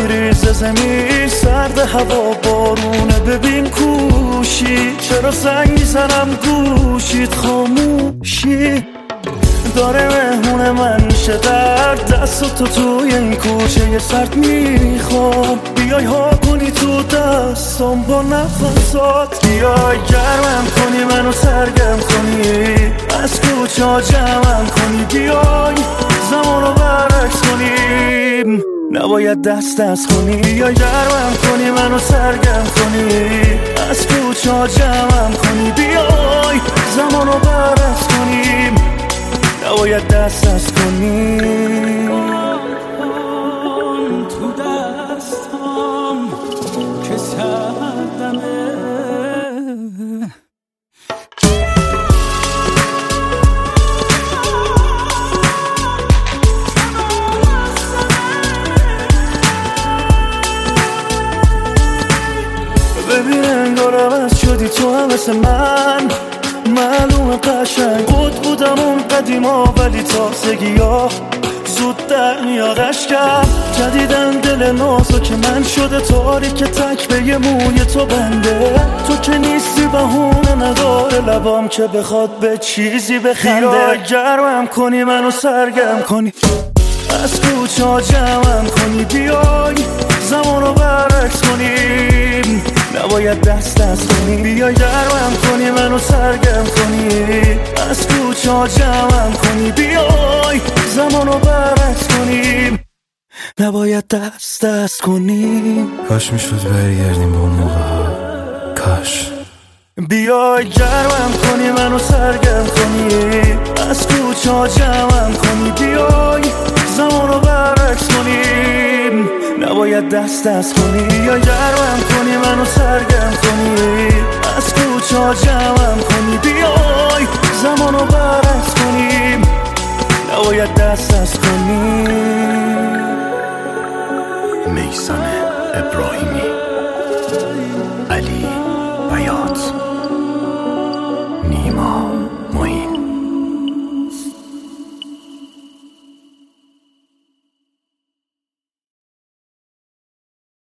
میریز زمین، سرد هوا بارونه، ببین کوشی چرا زنگ میزنم گوشید خاموشی داره مهمون من میشه در دست تو توی این کوچه سرد میخوام بیای ها کنی تو دستم با نفسات بیای گرمم کنی منو سرگرم کنی از کوچه ها جمعم کنی بیای زمانو برعکس کنیم نباید دست کنی بیای گرمم کنی منو سرگرم کنی از کوچه ها جمعم کنی بیای زمانو برعکس کنیم نباید دست کنی تو دستم که سردمه ببین انگار عوض شدی تو هم مثل من معلوم قشنگ بودم اون قدیما ولی تازگی ها زود در میاد اشکم جدیدن دل نازو که من شده تاریک تک به یه موی تو بنده تو که نیستی بهونه نداره لبام که بخواد به چیزی بخنده گرمم کنی منو سرگرم کنی از کوچه ها جمعم کنی بیای زمانو برعکس کنیم نباید دست کنی بیای گرمم کنی منو سرگرم کنی از کوچه ها جمعم کنی بیای زمانو برعکس کنیم نباید دست کنیم کاش میشد برگردیم به اون موقع ها کاش بیای گرمم کنی منو سرگرم کنی از کوچه ها جمعم کنی بیای زمانو برعکس کنیم نباید دست کنی بیای گرمم کنی منو سرگرم کنی از کوچه ها جمعم کنی بیای زمانو برعکس کنیم نباید دست کنی میثم ابراهیمی علی بیات